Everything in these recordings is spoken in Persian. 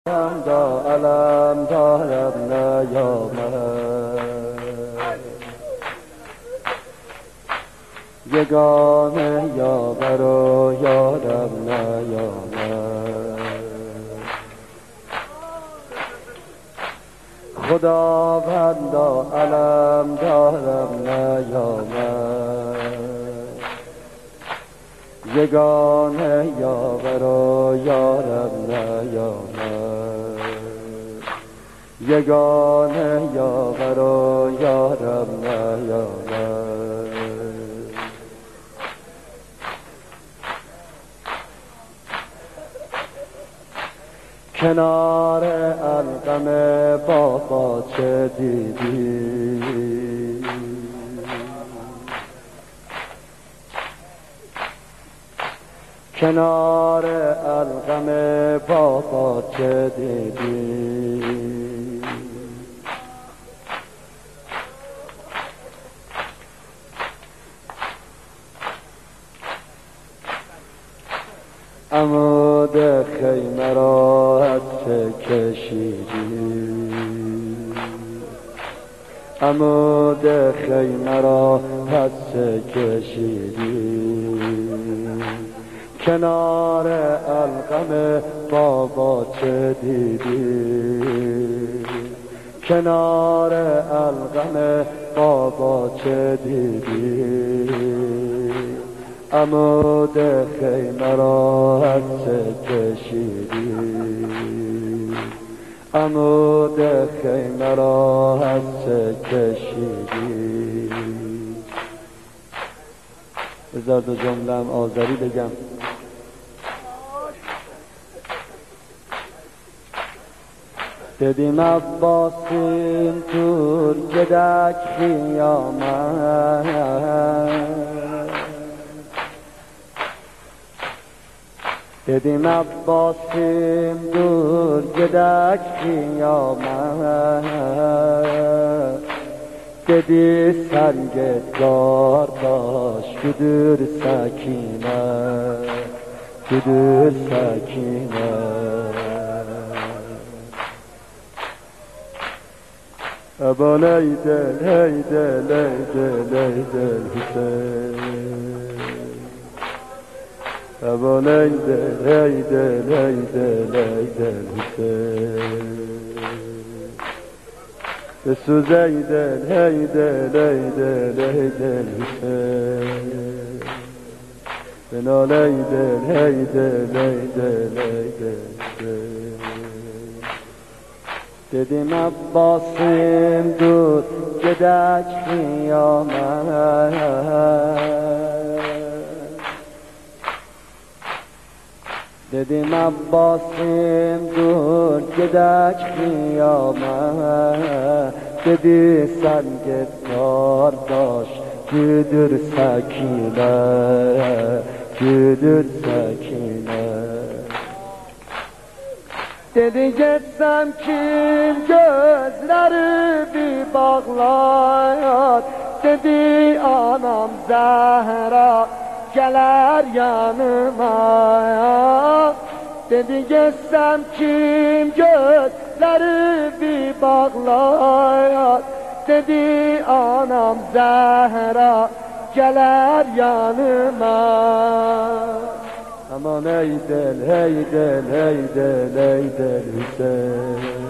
علم دارم نیامد یگانه یاور و یارم نیامد خداوندا علم دارم نیامد یگانه یاور و یارم نیامد یگانه یاور و یارم نیامد کنار القم بابا چه دیدی کنار القم بابا چه دیدی عمود خیمه را از چه کشیدی عمود خیمه را از چه کشیدی کنار القم بابا چه دیدی کنار القم بابا چه دیدی عمود خیمه را از چه کشیدی عمود خیمه را از چه کشیدی بذار دو جمله‌ام آذری بگم دیدیم عباسیم دور گدک خیامد دیدیم عباسیم دور گدک خیامد دیدی سنگدار داشت کدور سکینه کدور سکینه ابا لیدل هیدل لیدل لیدل حسین ابا لیدل هیدل لیدل لیدل حسین بسوزیدل هیدل لیدل لیدل حسین بنالیدل هیدل لیدل لیدل حسین دیدیم عباسیم دور گدک خیامد دیدیم عباسیم دور گدک خیامد دیدی سنگ دار داشت کدور سکینه کدور سکینه dedi geçsem kim gözleri bir bağlar dedi anam Zehra geler yanıma dedi geçsem kim gözleri bir bağlar dedi anam Zehra geler yanıma aman eydel eydel eydel eydel Hüseyin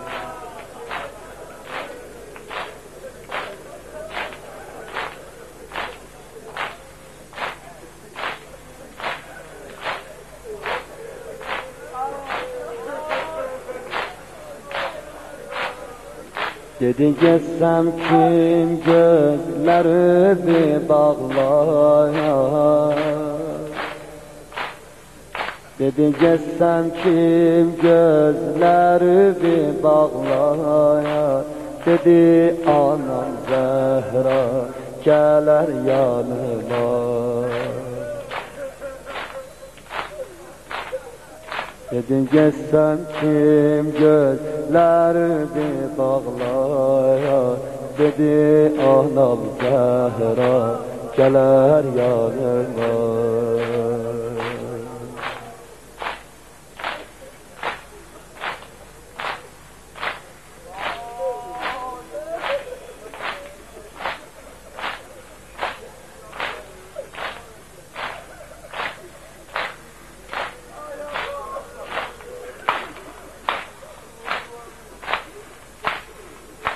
Dedi geçsem kim gözleri bir bağlar Dedi geçsem kim gözleri bir bağlar Dedi anam Zehra gelir yanıma Dedi geçsem kim gözleri bir bağlar Dedi anam Zehra gelir yanıma